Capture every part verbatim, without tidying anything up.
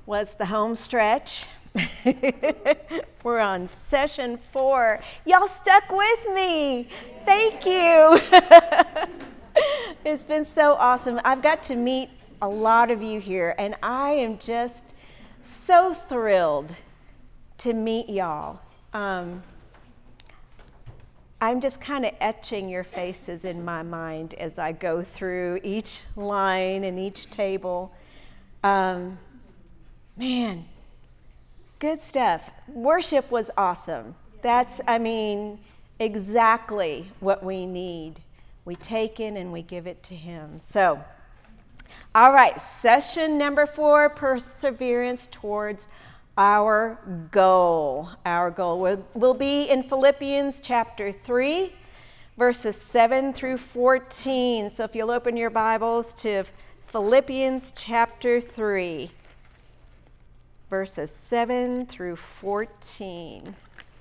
was the home stretch. We're on session four. Y'all stuck with me. Thank you. It's been so awesome. I've got to meet a lot of you here, and I am just so thrilled to meet y'all. Um, I'm just kind of etching your faces in my mind as I go through each line and each table. Um, man, good stuff. Worship was awesome. That's, I mean, exactly what we need. We take in and we give it to Him. So, all right, session number four, perseverance towards our goal. Our goal will, will be in Philippians chapter three, verses seven through fourteen. So if you'll open your Bibles to Philippians chapter three, verses seven through fourteen.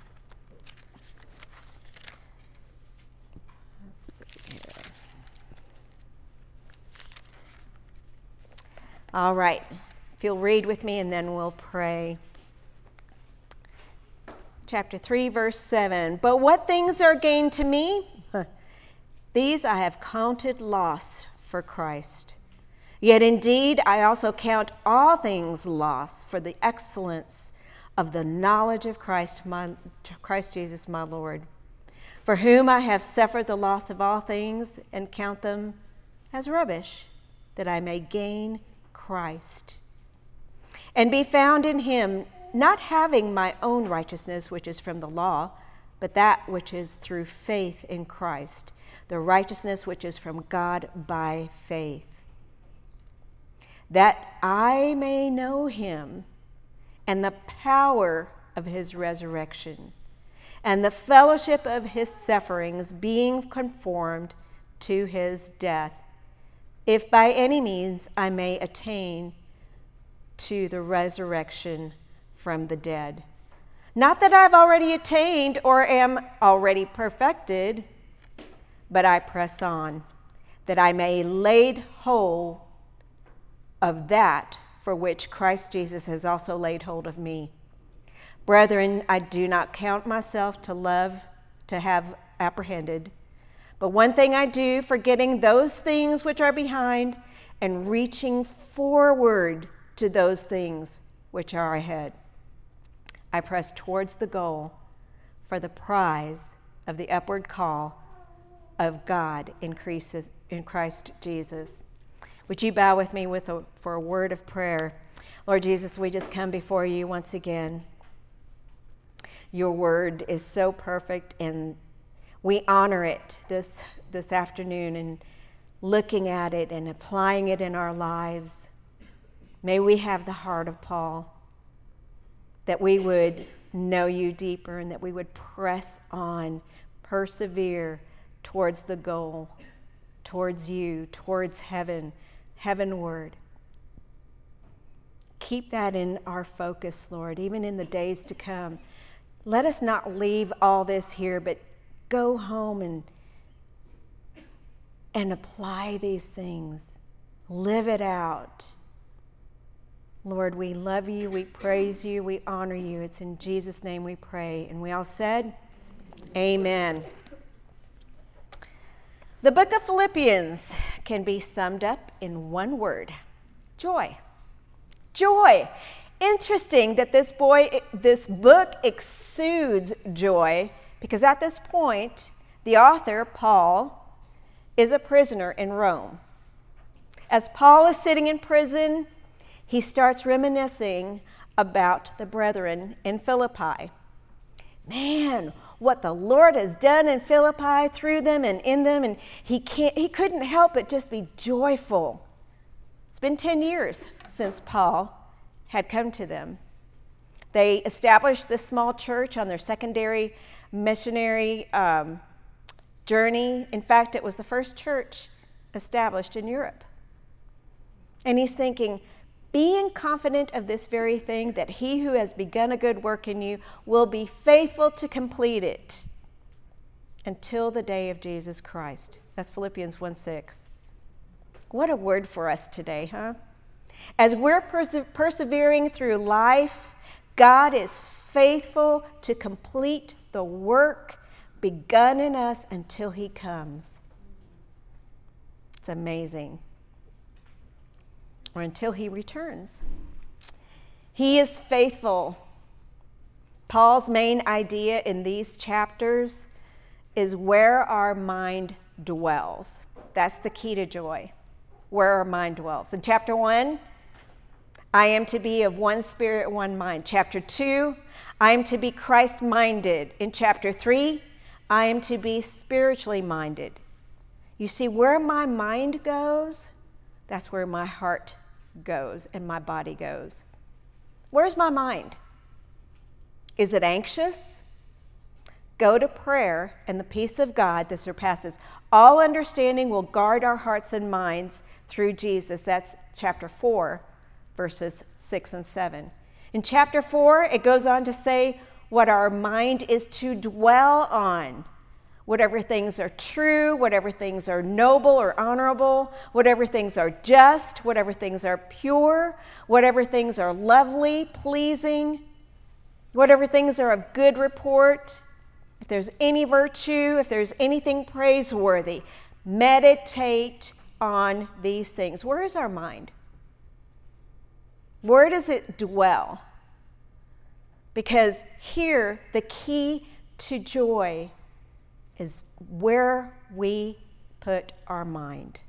Let's see here. All right, if you'll read with me and then we'll pray. Chapter three, verse seven. But what things are gained to me? These I have counted loss for Christ. Yet indeed I also count all things loss for the excellence of the knowledge of Christ, my, Christ Jesus my Lord, for whom I have suffered the loss of all things and count them as rubbish, that I may gain Christ and be found in Him, not having my own righteousness which is from the law, but that which is through faith in Christ, the righteousness which is from God by faith, that I may know Him and the power of His resurrection and the fellowship of His sufferings, being conformed to His death, if by any means I may attain to the resurrection from the dead. Not that I've already attained or am already perfected, but I press on, that I may lay hold of that for which Christ Jesus has also laid hold of me. Brethren, I do not count myself to love to have apprehended, but one thing I do, forgetting those things which are behind and reaching forward to those things which are ahead, I press towards the goal for the prize of the upward call of God in Christ Jesus. Would you bow with me with a, for a word of prayer? Lord Jesus, we just come before you once again. Your word is so perfect, and we honor it this, this afternoon and looking at it and applying it in our lives. May we have the heart of Paul, that we would know you deeper and that we would press on, persevere towards the goal, towards you, towards heaven, heavenward. Keep that in our focus, Lord, even in the days to come. Let us not leave all this here, but go home and, and apply these things. Live it out. Lord, we love you, we praise you, we honor you. It's in Jesus' name we pray. And we all said, amen. The book of Philippians can be summed up in one word: joy. Joy. Interesting that this boy, this book exudes joy, because at this point, the author, Paul, is a prisoner in Rome. As Paul is sitting in prison, he starts reminiscing about the brethren in Philippi. Man, what the Lord has done in Philippi through them and in them, and he can't he couldn't help but just be joyful. It's been ten years since Paul had come to them. They established this small church on their secondary missionary um, journey. In fact, it was the first church established in Europe. And he's thinking, being confident of this very thing, that he who has begun a good work in you will be faithful to complete it until the day of Jesus Christ. That's Philippians one six. What a word for us today, huh? As we're perse- persevering through life, God is faithful to complete the work begun in us until he comes. It's amazing. Or until he returns. He is faithful. Paul's main idea in these chapters is where our mind dwells. That's the key to joy, where our mind dwells. In chapter one, I am to be of one spirit, one mind. Chapter two, I am to be Christ-minded. In chapter three, I am to be spiritually minded. You see, where my mind goes, that's where my heart goes and my body goes. Where's my mind? Is it anxious? Go to prayer, and the peace of God that surpasses all understanding will guard our hearts and minds through Jesus. That's chapter four, verses six and seven. In chapter four, it goes on to say what our mind is to dwell on. Whatever things are true, whatever things are noble or honorable, whatever things are just, whatever things are pure, whatever things are lovely, pleasing, whatever things are of good report, if there's any virtue, if there's anything praiseworthy, meditate on these things. Where is our mind? Where does it dwell? Because here, the key to joy is where we put our mind.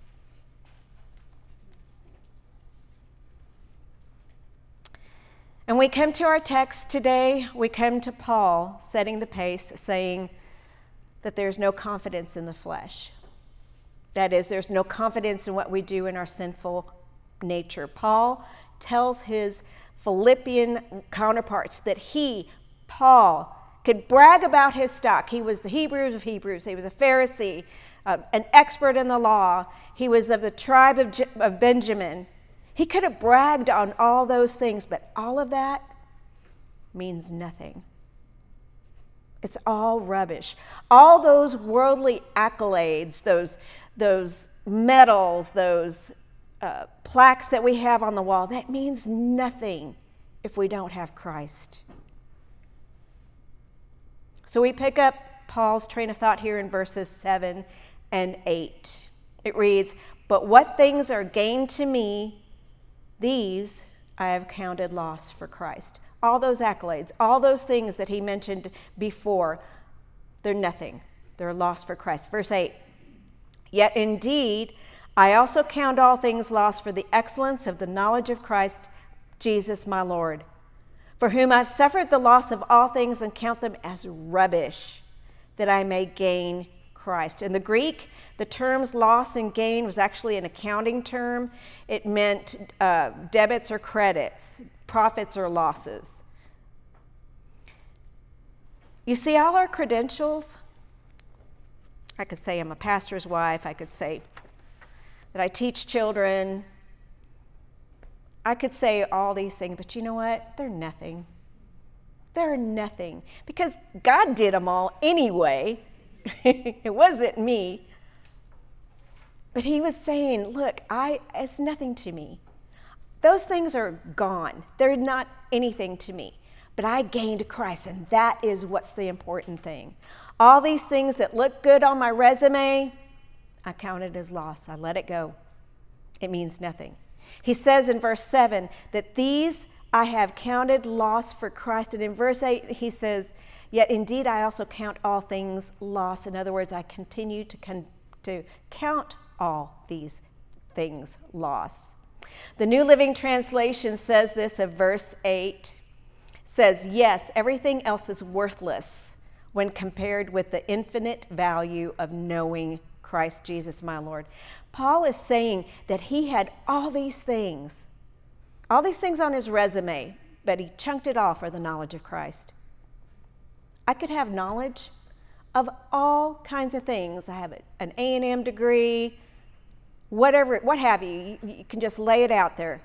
And we come to our text today, we come to Paul setting the pace, saying that there's no confidence in the flesh. That is, there's no confidence in what we do in our sinful nature. Paul tells his Philippian counterparts that he, Paul, could brag about his stock. He was the Hebrews of Hebrews. He was a Pharisee, uh, an expert in the law. He was of the tribe of, Je- of Benjamin. He could have bragged on all those things, but all of that means nothing. It's all rubbish. All those worldly accolades, those, those medals, those uh, plaques that we have on the wall, that means nothing if we don't have Christ. So we pick up Paul's train of thought here in verses seven and eight. It reads, "But what things are gained to me, these I have counted loss for Christ." All those accolades, all those things that he mentioned before, they're nothing. They're lost for Christ. Verse eight, "Yet indeed, I also count all things lost for the excellence of the knowledge of Christ Jesus my Lord, for whom I've suffered the loss of all things and count them as rubbish, that I may gain Christ." In the Greek, the terms loss and gain was actually an accounting term. It meant uh, debits or credits, profits or losses. You see, all our credentials, I could say I'm a pastor's wife, I could say that I teach children, I could say all these things, but you know what? They're nothing. They're nothing. Because God did them all anyway. It wasn't me. But he was saying, look, I it's nothing to me. Those things are gone. They're not anything to me. But I gained Christ, and that is what's the important thing. All these things that look good on my resume, I count it as loss. I let it go. It means nothing. He says in verse seven that these I have counted loss for Christ. And in verse eight, he says, "Yet indeed I also count all things loss." In other words, I continue to, con- to count all these things loss. The New Living Translation says this of verse eight, says, "Yes, everything else is worthless when compared with the infinite value of knowing Christ Jesus my Lord." Paul is saying that he had all these things, all these things on his resume, but he chunked it off for the knowledge of Christ. I could have knowledge of all kinds of things. I have an A and M degree, whatever, what have you. You can just lay it out there.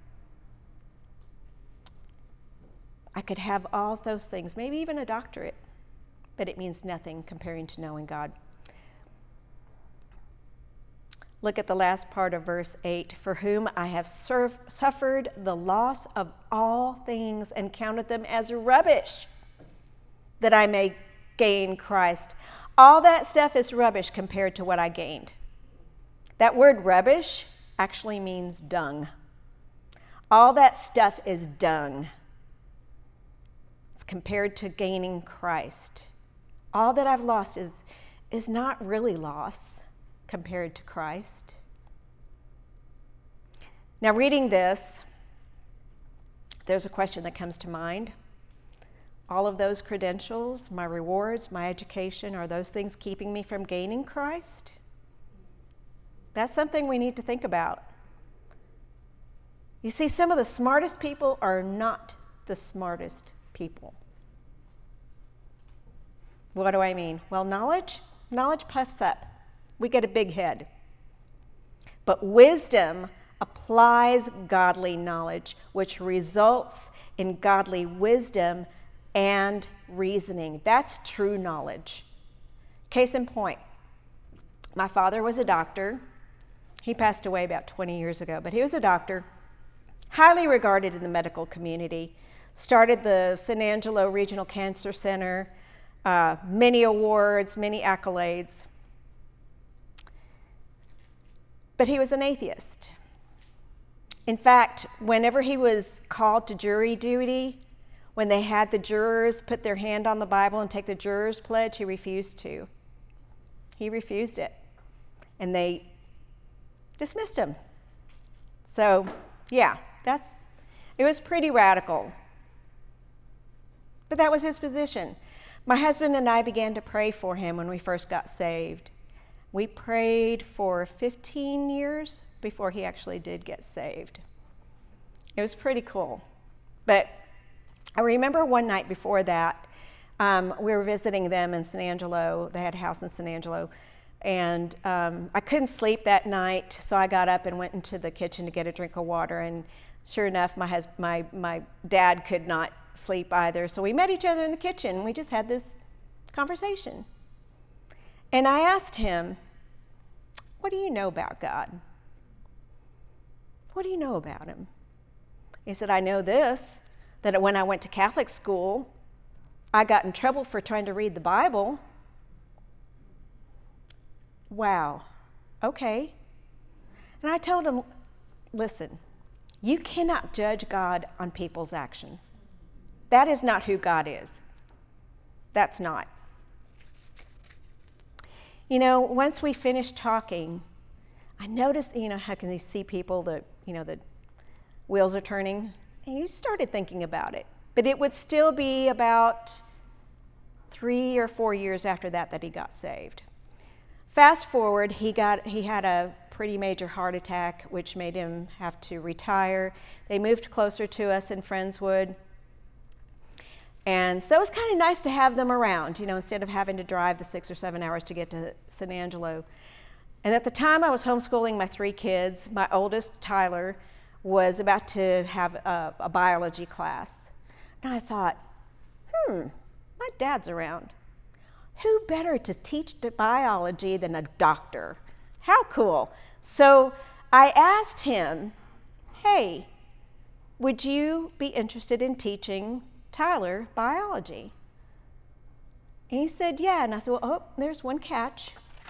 I could have all those things, maybe even a doctorate, but it means nothing comparing to knowing God. Look at the last part of verse eight. For whom I have serv- suffered the loss of all things and counted them as rubbish, that I may gain Christ. All that stuff is rubbish compared to what I gained. That word rubbish actually means dung. All that stuff is dung. It's compared to gaining Christ. All that I've lost is, is not really loss compared to Christ. Now, reading this, there's a question that comes to mind. All of those credentials, my rewards, my education, are those things keeping me from gaining Christ? That's something we need to think about. You see, some of the smartest people are not the smartest people. What do I mean? Well, knowledge, knowledge puffs up. We get a big head. But wisdom applies godly knowledge, which results in godly wisdom and reasoning. That's true knowledge. Case in point, my father was a doctor. He passed away about twenty years ago, but he was a doctor, highly regarded in the medical community, started the San Angelo Regional Cancer Center, uh, many awards, many accolades. But he was an atheist. In fact, whenever he was called to jury duty, when they had the jurors put their hand on the Bible and take the juror's pledge, he refused to. He refused it. And they dismissed him. So, yeah, that's, it was pretty radical. But that was his position. My husband and I began to pray for him when we first got saved. We prayed for fifteen years before he actually did get saved. It was pretty cool. But I remember one night before that, um, we were visiting them in San Angelo. They had a house in San Angelo. And um, I couldn't sleep that night, so I got up and went into the kitchen to get a drink of water. And sure enough, my hus- my my dad could not sleep either. So we met each other in the kitchen, and we just had this conversation. And I asked him, what do you know about God? What do you know about him? He said, I know this, that when I went to Catholic school, I got in trouble for trying to read the Bible. Wow, okay. And I told him, listen, you cannot judge God on people's actions. That is not who God is. That's not. You know, once we finished talking, I noticed, you know, how can you see people that, you know, the wheels are turning? And you started thinking about it. But it would still be about three or four years after that that he got saved. Fast forward, he got he had a pretty major heart attack, which made him have to retire. They moved closer to us in Friendswood. And so it was kind of nice to have them around, you know, instead of having to drive the six or seven hours to get to San Angelo. And at the time I was homeschooling my three kids. My oldest, Tyler, was about to have a, a biology class. And I thought, hmm, my dad's around. Who better to teach biology than a doctor? How cool. So I asked him, hey, would you be interested in teaching Tyler biology? And he said, yeah. And I said, well, oh, there's one catch.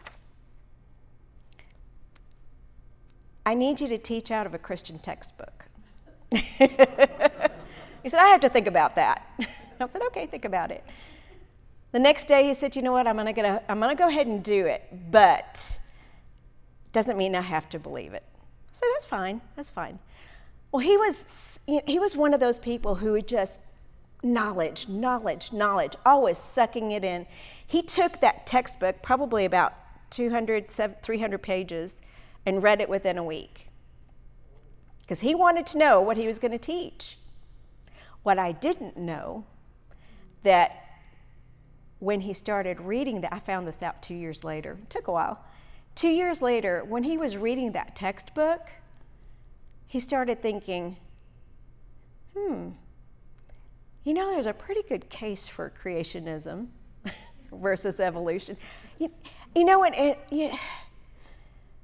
I need you to teach out of a Christian textbook. He said, I have to think about that. I said, okay, think about it. The next day he said, you know what, I'm gonna, gonna, I'm gonna go ahead and do it, but doesn't mean I have to believe it. So that's fine, that's fine. Well, he was, he was one of those people who would just knowledge, knowledge, knowledge, always sucking it in. He took that textbook, probably about two hundred, three hundred pages, and read it within a week. Because he wanted to know what he was going to teach. What I didn't know, that when he started reading that, I found this out two years later, it took a while. Two years later, when he was reading that textbook, he started thinking, hmm, you know, there's a pretty good case for creationism versus evolution. You, you know, and, and you,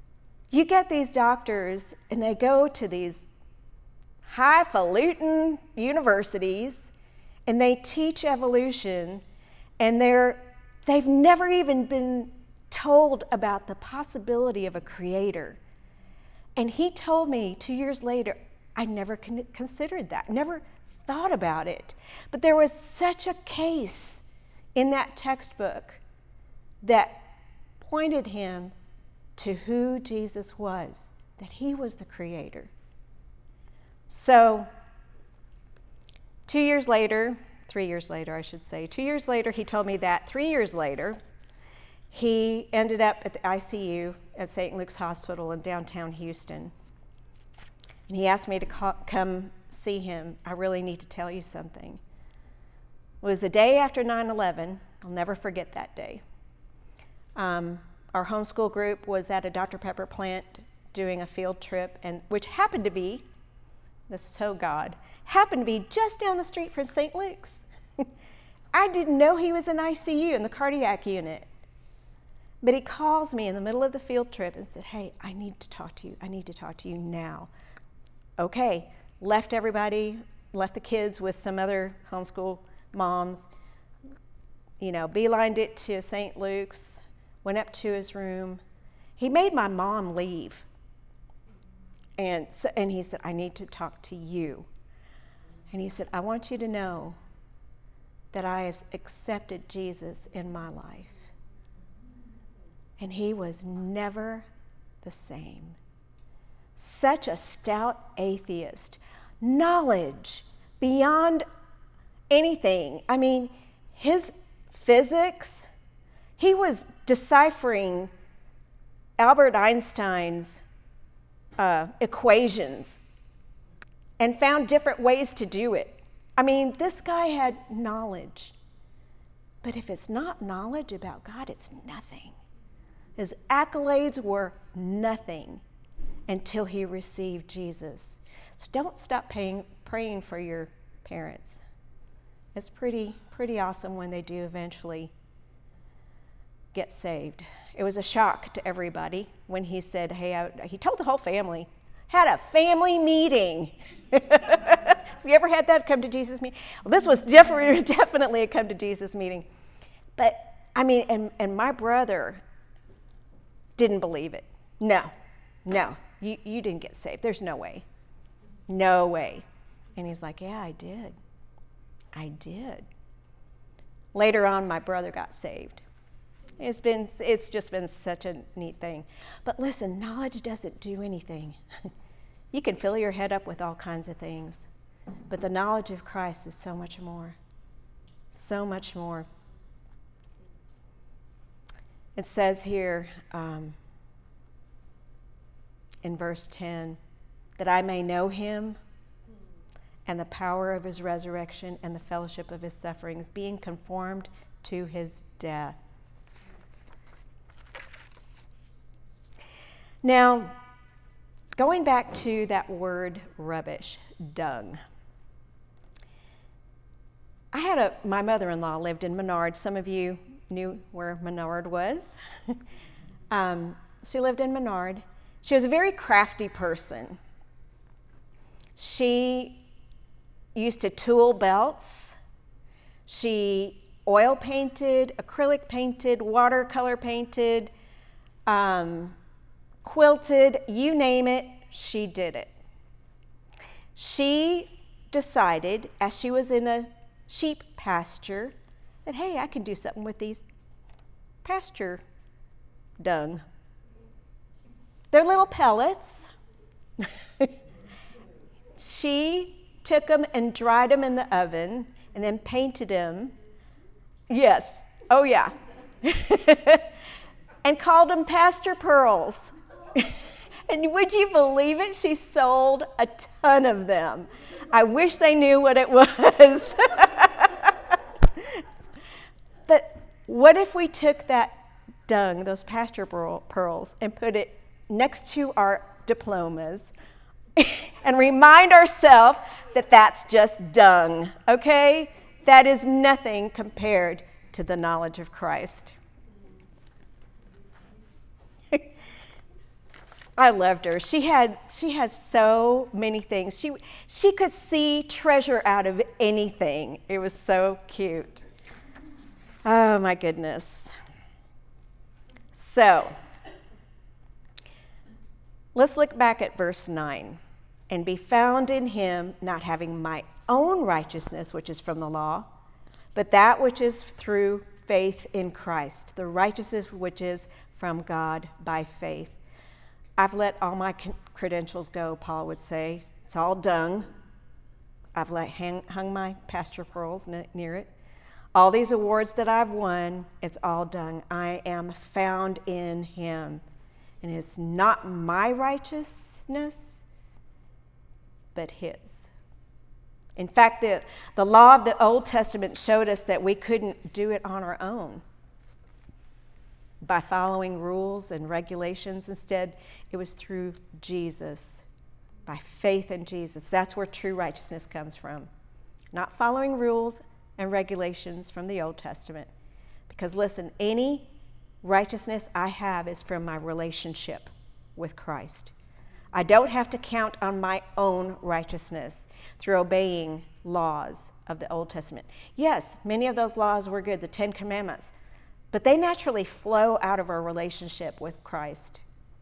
You get these doctors, and they go to these highfalutin universities, and they teach evolution, and they're, they've never even been told about the possibility of a creator. And he told me two years later, I never con- considered that, never thought about it. But there was such a case in that textbook that pointed him to who Jesus was, that he was the creator. So, two years later, three years later, I should say, two years later, he told me that. Three years later, he ended up at the I C U at Saint Luke's Hospital in downtown Houston. And he asked me to call, come see him. I really need to tell you something. It was the day after nine eleven. I'll never forget that day. Um, our homeschool group was at a Doctor Pepper plant doing a field trip, and which happened to be, this is so God, happened to be just down the street from Saint Luke's. I didn't know he was in I C U in the cardiac unit. But he calls me in the middle of the field trip and said, hey, I need to talk to you. I need to talk to you now. Okay, left everybody, left the kids with some other homeschool moms, you know, beelined it to Saint Luke's, went up to his room. He made my mom leave. And, so, and he said, I need to talk to you. And he said, I want you to know that I have accepted Jesus in my life. And he was never the same. Such a stout atheist. Knowledge beyond anything. I mean, his physics, he was deciphering Albert Einstein's uh, equations and found different ways to do it. I mean, this guy had knowledge. But if it's not knowledge about God, it's nothing. His accolades were nothing until he received Jesus. So don't stop paying, praying for your parents. It's pretty, pretty awesome when they do eventually get saved. It was a shock to everybody when he said, hey, I, he told the whole family, had a family meeting. Have you ever had that come to Jesus meeting? Well, this was def- definitely a come to Jesus meeting. But, I mean, and, and my brother didn't believe it. No, no, you, you didn't get saved. There's no way. No way. And he's like, yeah, I did. I did. Later on, my brother got saved. It's been, it's just been such a neat thing. But listen, knowledge doesn't do anything. You can fill your head up with all kinds of things, but the knowledge of Christ is so much more. So much more. It says here um, in verse ten, that I may know him and the power of his resurrection and the fellowship of his sufferings, being conformed to his death. Now, going back to that word rubbish, dung. I had a, my mother-in-law lived in Menard. Some of you knew where Menard was. um, she lived in Menard. She was a very crafty person. She used to tool belts. She oil painted, acrylic painted, watercolor painted, um, quilted, you name it, she did it. She decided, as she was in a sheep pasture, that, hey, I can do something with these pasture dung. They're little pellets. She took them and dried them in the oven and then painted them. Yes, oh yeah. And called them pasture pearls. And would you believe it? She sold a ton of them. I wish they knew what it was. But what if we took that dung, those pasture pearls, and put it next to our diplomas and remind ourselves that that's just dung, okay? That is nothing compared to the knowledge of Christ. I loved her. She had she has so many things. She she could see treasure out of anything. It was so cute. Oh my goodness. So, let's look back at verse nine. And be found in him, not having my own righteousness, which is from the law, but that which is through faith in Christ, the righteousness which is from God by faith. I've let all my credentials go, Paul would say. It's all dung. I've let hang, hung my pasture pearls near it. All these awards that I've won, it's all dung. I am found in him. And it's not my righteousness, but his. In fact, the, the law of the Old Testament showed us that we couldn't do it on our own by following rules and regulations. Instead, it was through Jesus, by faith in Jesus. That's where true righteousness comes from. Not following rules and regulations from the Old Testament. Because listen, any righteousness I have is from my relationship with Christ. I don't have to count on my own righteousness through obeying laws of the Old Testament. Yes, many of those laws were good, the Ten Commandments, but they naturally flow out of our relationship with Christ.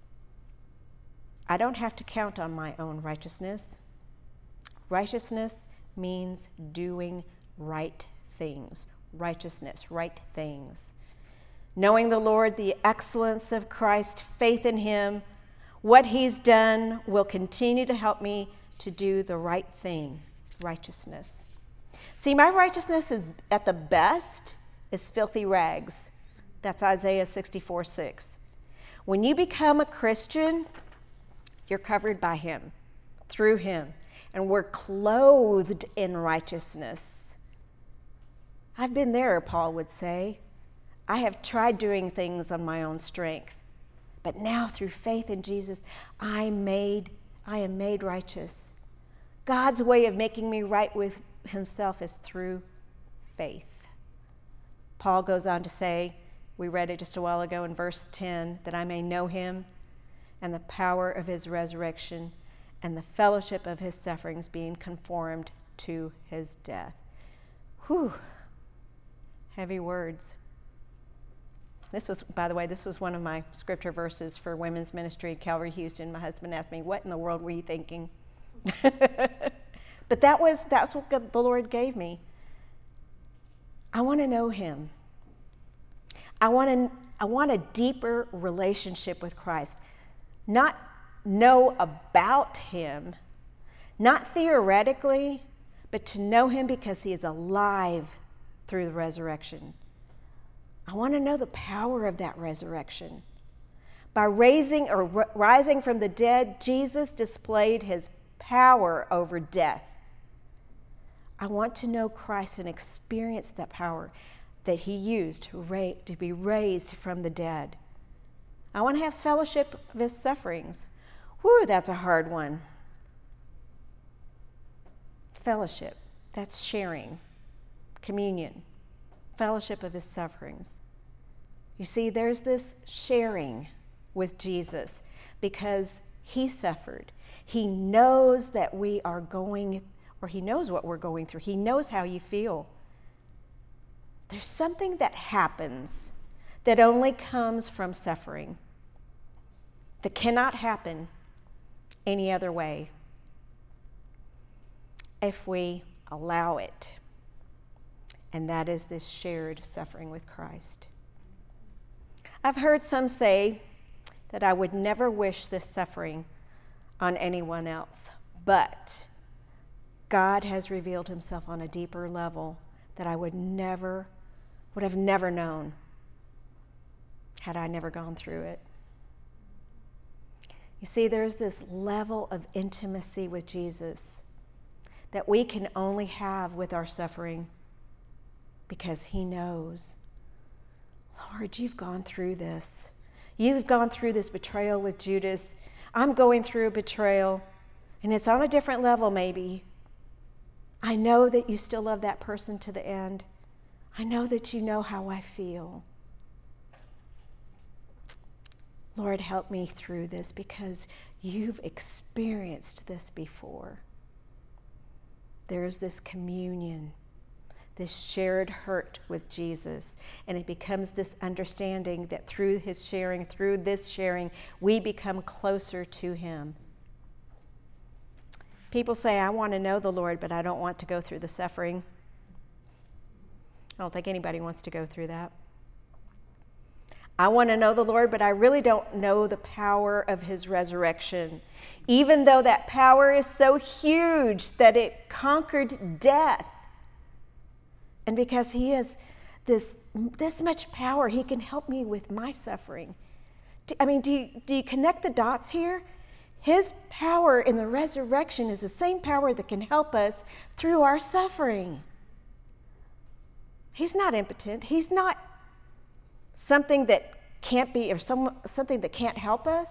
I don't have to count on my own righteousness. Righteousness means doing right things. Righteousness, right things. Knowing the Lord, the excellence of Christ, faith in him, what he's done will continue to help me to do the right thing, righteousness. See, my righteousness is at the best is filthy rags. That's Isaiah sixty-four six. When you become a Christian, you're covered by him, through him, and we're clothed in righteousness. I've been there, Paul would say. I have tried doing things on my own strength. But now through faith in Jesus, I made, I am made righteous. God's way of making me right with himself is through faith. Paul goes on to say, we read it just a while ago in verse ten, that I may know him and the power of his resurrection and the fellowship of his sufferings, being conformed to his death. Whew. Heavy words. This was, by the way, this was one of my scripture verses for women's ministry at Calvary Houston. My husband asked me, what in the world were you thinking? But that was that's what the Lord gave me. I want to know him. I want to I want a deeper relationship with Christ. Not know about him, not theoretically, but to know him because he is alive through the resurrection. I want to know the power of that resurrection. By raising or r- rising from the dead, Jesus displayed his power over death. I want to know Christ and experience that power that he used to, ra- to be raised from the dead. I want to have fellowship of his sufferings. Whew, that's a hard one. Fellowship, that's sharing, communion. Fellowship of his sufferings. You see, there's this sharing with Jesus because he suffered. He knows that we are going, or he knows what we're going through. He knows how you feel. There's something that happens that only comes from suffering, that cannot happen any other way if we allow it. And that is this shared suffering with Christ. I've heard some say that I would never wish this suffering on anyone else, but God has revealed himself on a deeper level that I would never, would have never known had I never gone through it. You see, there's this level of intimacy with Jesus that we can only have with our suffering because he knows, Lord, you've gone through this. You've gone through this betrayal with Judas. I'm going through a betrayal, and it's on a different level maybe. I know that you still love that person to the end. I know that you know how I feel. Lord, help me through this because you've experienced this before. There's this communion, this shared hurt with Jesus, and it becomes this understanding that through his sharing, through this sharing, we become closer to him. People say, I want to know the Lord, but I don't want to go through the suffering. I don't think anybody wants to go through that. I want to know the Lord, but I really don't know the power of his resurrection. Even though that power is so huge that it conquered death. And because he has this, this much power, he can help me with my suffering. Do, I mean, do you, do you connect the dots here? His power in the resurrection is the same power that can help us through our suffering. He's not impotent. He's not something that can't be, or some, something that can't help us.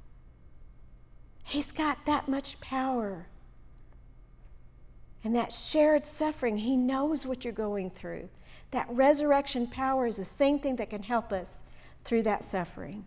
He's got that much power. And that shared suffering, he knows what you're going through. That resurrection power is the same thing that can help us through that suffering.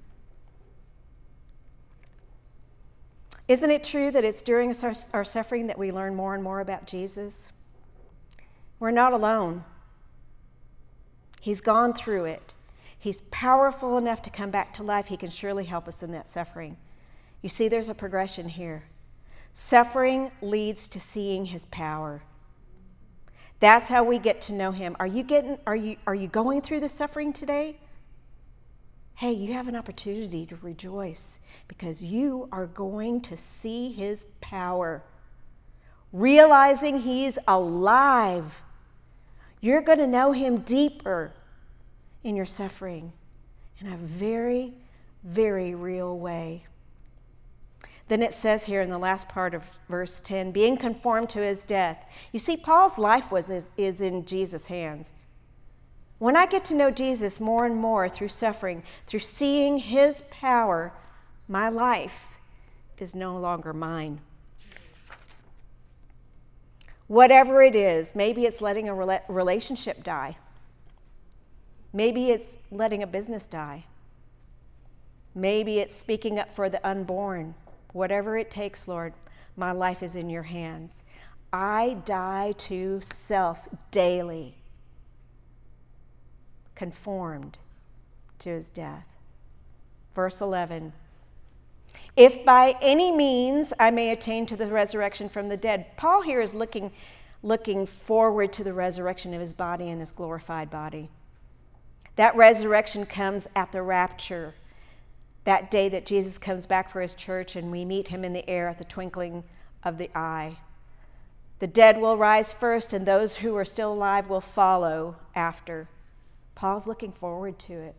Isn't it true that it's during our, our suffering that we learn more and more about Jesus? We're not alone. He's gone through it. He's powerful enough to come back to life. He can surely help us in that suffering. You see, there's a progression here. Suffering leads to seeing his power. That's how we get to know him. Are you getting, are you, are you going through the suffering today? Hey, you have an opportunity to rejoice because you are going to see his power. Realizing he's alive. You're going to know him deeper in your suffering in a very, very real way. Then it says here in the last part of verse ten, being conformed to his death. You see, Paul's life was is, is in Jesus' hands. When I get to know Jesus more and more through suffering, through seeing his power, my life is no longer mine. Whatever it is, maybe it's letting a rela- relationship die. Maybe it's letting a business die. Maybe it's speaking up for the unborn. Whatever it takes, Lord, my life is in your hands. I die to self daily, conformed to his death. Verse eleven, if by any means I may attain to the resurrection from the dead. Paul here is looking, looking forward to the resurrection of his body and his glorified body. That resurrection comes at the rapture, that day that Jesus comes back for his church and we meet him in the air at the twinkling of the eye. The dead will rise first and those who are still alive will follow after. Paul's looking forward to it.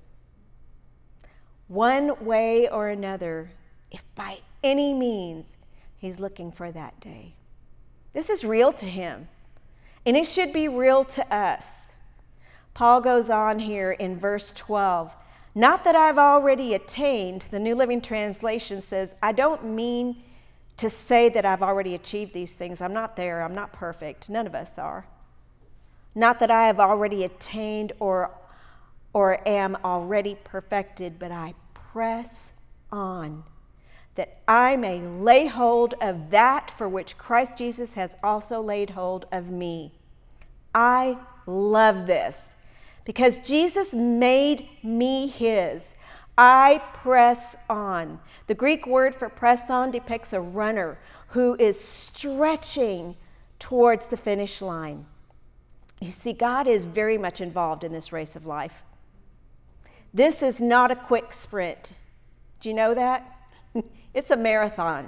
One way or another, if by any means, he's looking for that day. This is real to him, and it should be real to us. Paul goes on here in verse twelve. Not that I've already attained, the New Living Translation says, I don't mean to say that I've already achieved these things. I'm not there. I'm not perfect. None of us are. Not that I have already attained or, or am already perfected, but I press on, that I may lay hold of that for which Christ Jesus has also laid hold of me. I love this. Because Jesus made me his, I press on. The Greek word for press on depicts a runner who is stretching towards the finish line. You see, God is very much involved in this race of life. This is not a quick sprint. Do you know that? It's a marathon.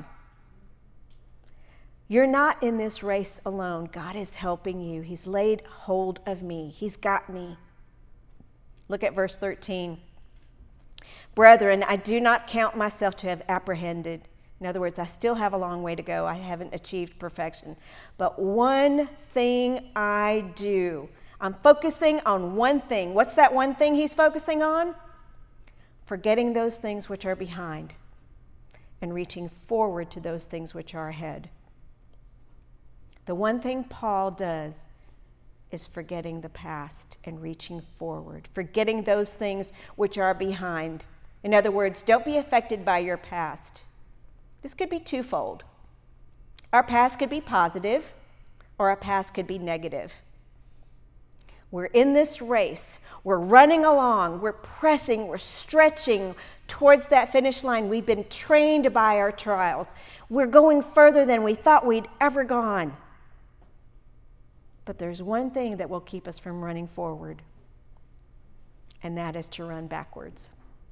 You're not in this race alone. God is helping you. He's laid hold of me. He's got me. Look at verse thirteen. Brethren, I do not count myself to have apprehended. In other words, I still have a long way to go. I haven't achieved perfection. But one thing I do. I'm focusing on one thing. What's that one thing he's focusing on? Forgetting those things which are behind and reaching forward to those things which are ahead. The one thing Paul does is forgetting the past and reaching forward, forgetting those things which are behind. In other words, don't be affected by your past. This could be twofold. Our past could be positive, or our past could be negative. We're in this race. We're running along. We're pressing. We're stretching towards that finish line. We've been trained by our trials. We're going further than we thought we'd ever gone. But there's one thing that will keep us from running forward, and that is to run backwards.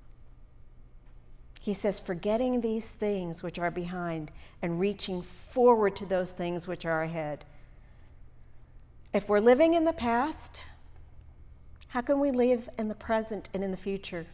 He says, forgetting these things which are behind and reaching forward to those things which are ahead. If we're living in the past, how can we live in the present and in the future?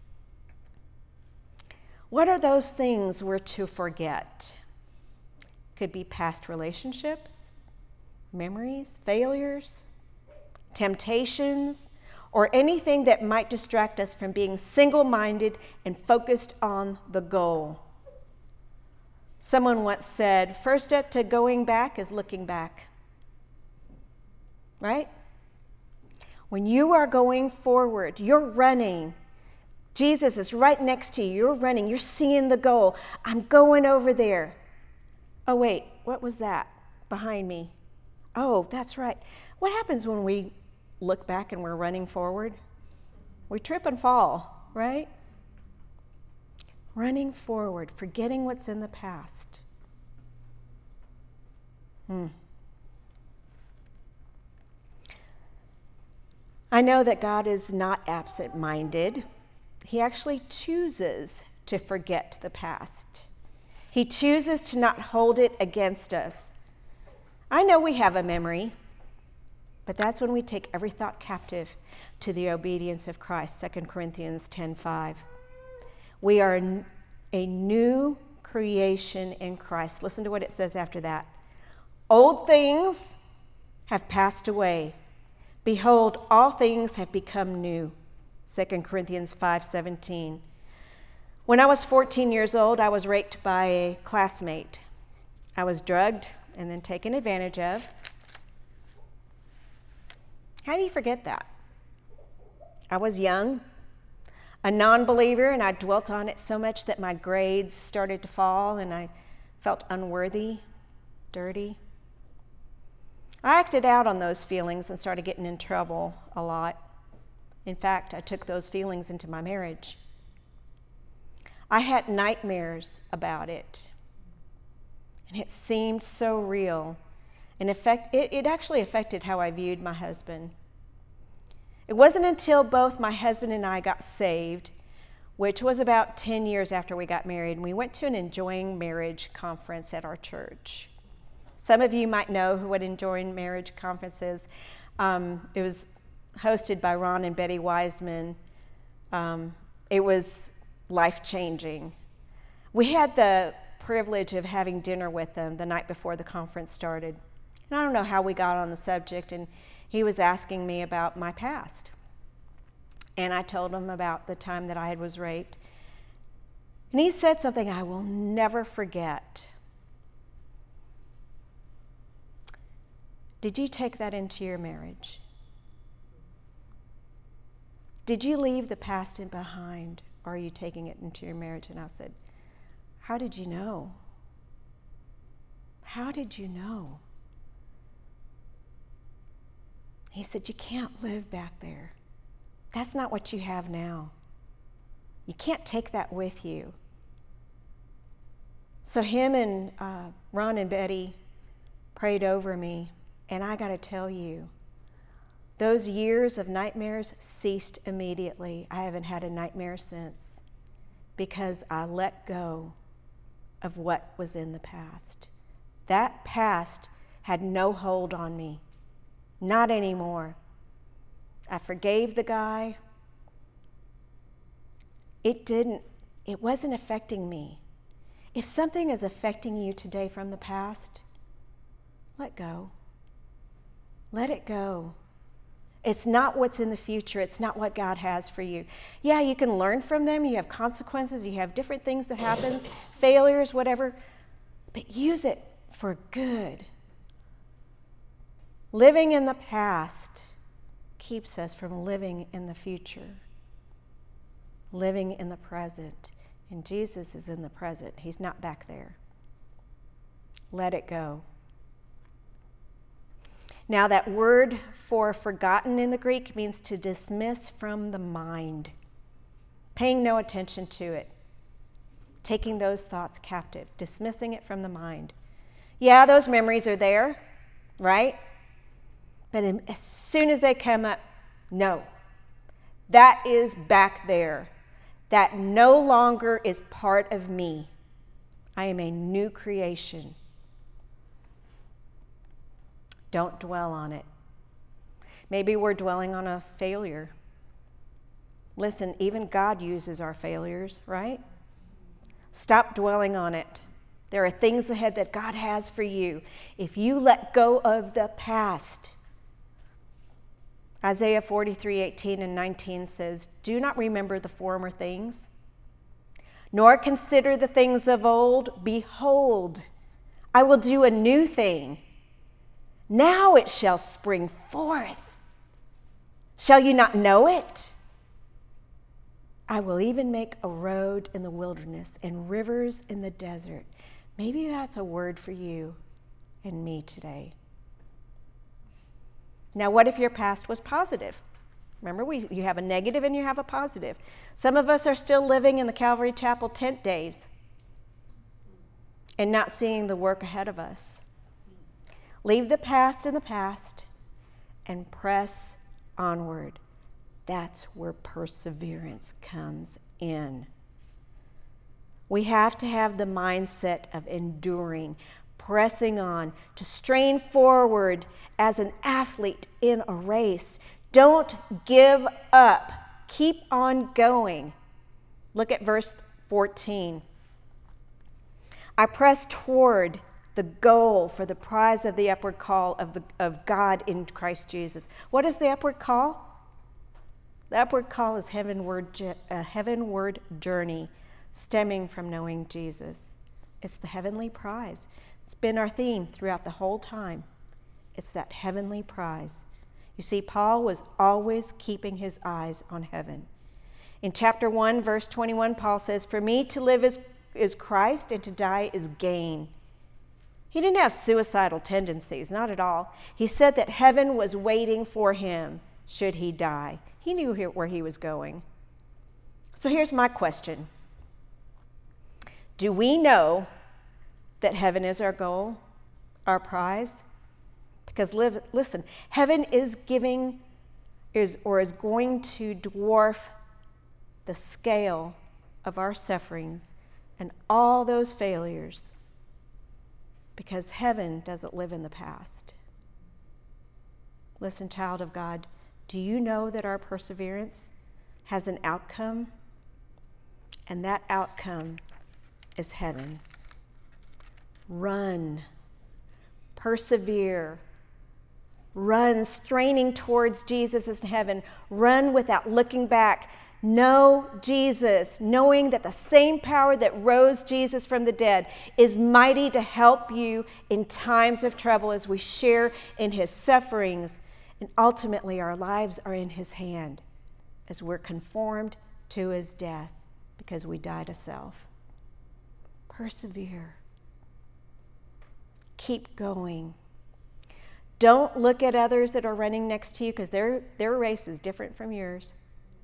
What are those things we're to forget? Could be past relationships, memories, failures, temptations, or anything that might distract us from being single-minded and focused on the goal. Someone once said, first step to going back is looking back. Right? When you are going forward, you're running. Jesus is right next to you. You're running. You're seeing the goal. I'm going over there. Oh, wait, what was that behind me? Oh, that's right. What happens when we look back and we're running forward? We trip and fall, right? Running forward, forgetting what's in the past. Hmm. I know that God is not absent-minded. He actually chooses to forget the past. He chooses to not hold it against us. I know we have a memory, but that's when we take every thought captive to the obedience of Christ, Second Corinthians ten five. We are a new creation in Christ. Listen to what it says after that. Old things have passed away. Behold, all things have become new. Second Corinthians five seventeen. When I was fourteen years old, I was raped by a classmate. I was drugged and then taken advantage of. How do you forget that? I was young, a non-believer, and I dwelt on it so much that my grades started to fall and I felt unworthy, dirty. I acted out on those feelings and started getting in trouble a lot. In fact, I took those feelings into my marriage. I had nightmares about it, and it seemed so real. In effect, it, it actually affected how I viewed my husband. It wasn't until both my husband and I got saved, which was about ten years after we got married, and we went to an Enjoying Marriage conference at our church. Some of you might know what Enjoying Marriage conference is. Um, it was hosted by Ron and Betty Wiseman. Um, it was life-changing. We had the privilege of having dinner with them the night before the conference started. And I don't know how we got on the subject, and he was asking me about my past. And I told him about the time that I was raped. And he said something I will never forget. Did you take that into your marriage? Did you leave the past in behind, or are you taking it into your marriage? And I said, how did you know? How did you know? He said, you can't live back there. That's not what you have now. You can't take that with you. So him and uh, Ron and Betty prayed over me, and I got to tell you, those years of nightmares ceased immediately. I haven't had a nightmare since, because I let go of what was in the past. That past had no hold on me. Not anymore. I forgave the guy. It didn't, it wasn't affecting me. If something is affecting you today from the past, let go. Let it go. It's not what's in the future. It's not what God has for you. Yeah, you can learn from them. You have consequences. You have different things that happen, failures, whatever. But use it for good. Living in the past keeps us from living in the future. living in the present. And Jesus is in the present. He's not back there. Let it go. Now, that word for forgotten in the Greek means to dismiss from the mind, paying no attention to it, taking those thoughts captive, dismissing it from the mind. Yeah, those memories are there, right? But as soon as they come up, no, that is back there. That no longer is part of me. I am a new creation. Don't dwell on it. Maybe we're dwelling on a failure. Listen, even God uses our failures, right? Stop dwelling on it. There are things ahead that God has for you. If you let go of the past, Isaiah forty-three, eighteen and nineteen says, do not remember the former things, nor consider the things of old. Behold, I will do a new thing. Now it shall spring forth. Shall you not know it? I will even make a road in the wilderness and rivers in the desert. Maybe that's a word for you and me today. Now, what if your past was positive? Remember, we, you have a negative and you have a positive. Some of us are still living in the Calvary Chapel tent days and not seeing the work ahead of us. Leave the past in the past and press onward. That's where perseverance comes in. We have to have the mindset of enduring, pressing on, to strain forward as an athlete in a race. Don't give up. Keep on going. Look at verse fourteen. I press toward the goal for the prize of the upward call of, the, of God in Christ Jesus. What is the upward call? The upward call is heavenward, a heavenward journey stemming from knowing Jesus. It's the heavenly prize. It's been our theme throughout the whole time. It's that heavenly prize. You see, Paul was always keeping his eyes on heaven. In chapter one, verse twenty-one, Paul says, for me to live is, is Christ and to die is gain. He didn't have suicidal tendencies, not at all. He said that heaven was waiting for him should he die. He knew where he was going. So here's my question. Do we know that heaven is our goal, our prize? Because live, listen, heaven is giving is or is going to dwarf the scale of our sufferings and all those failures, because heaven doesn't live in the past. Listen, child of God, do you know that our perseverance has an outcome? And that outcome is heaven. Run, persevere, run, straining towards Jesus in heaven. Run without looking back. Know Jesus, knowing that the same power that rose Jesus from the dead is mighty to help you in times of trouble as we share in his sufferings. And ultimately, our lives are in his hand as we're conformed to his death because we die to self. Persevere. Keep going. Don't look at others that are running next to you because their, their race is different from yours.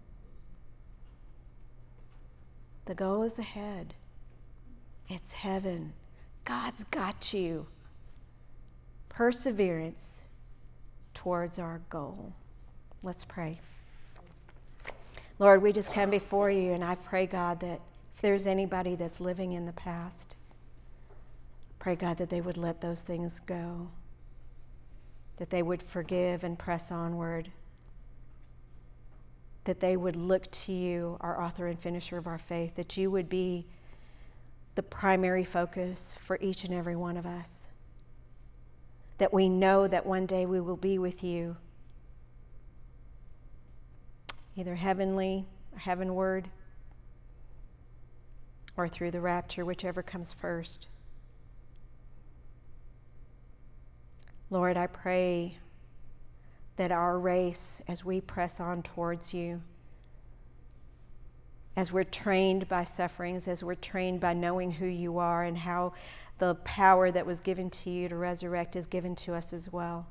The goal is ahead. It's heaven. God's got you. Perseverance towards our goal. Let's pray. Lord, we just come before you, and I pray, God, that if there's anybody that's living in the past, pray, God, that they would let those things go, that they would forgive and press onward, that they would look to you, our author and finisher of our faith, that you would be the primary focus for each and every one of us, that we know that one day we will be with you, either heavenly, or heavenward, or through the rapture, whichever comes first. Lord, I pray that our race, as we press on towards you, as we're trained by sufferings, as we're trained by knowing who you are and how the power that was given to you to resurrect is given to us as well.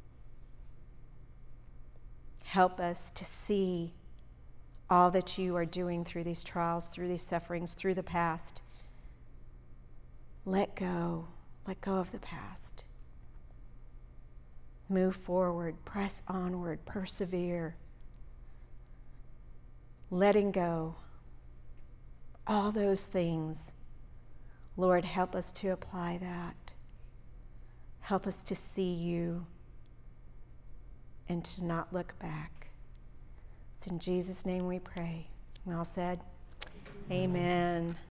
Help us to see all that you are doing through these trials, through these sufferings, through the past. Let go. Let go of the past. Move forward. Press onward. Persevere. Letting go. All those things. Lord, help us to apply that. Help us to see you and to not look back. It's in Jesus' name we pray. We all said, amen.